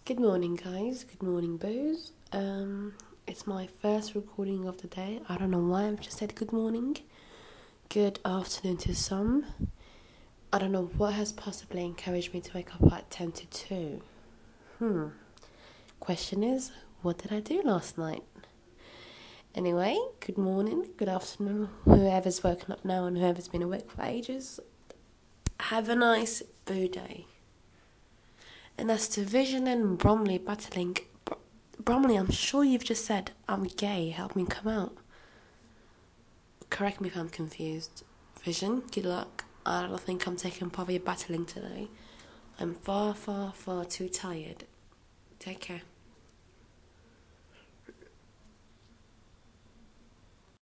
Good morning, guys. Good morning, Booze. It's my first recording of the day. I don't know why I've just said good morning. Good afternoon to some. I don't know what has possibly encouraged me to wake up at 10 to 2. Question is, what did I do last night? Anyway, good morning, good afternoon, whoever's woken up now and whoever's been awake for ages. Have a nice Boo day. And as to Vision and Bromley battling, Bromley, I'm sure you've just said I'm gay. Help me come out. Correct me if I'm confused. Vision, good luck. I don't think I'm taking part of your battling today. I'm far, far, far too tired. Take care.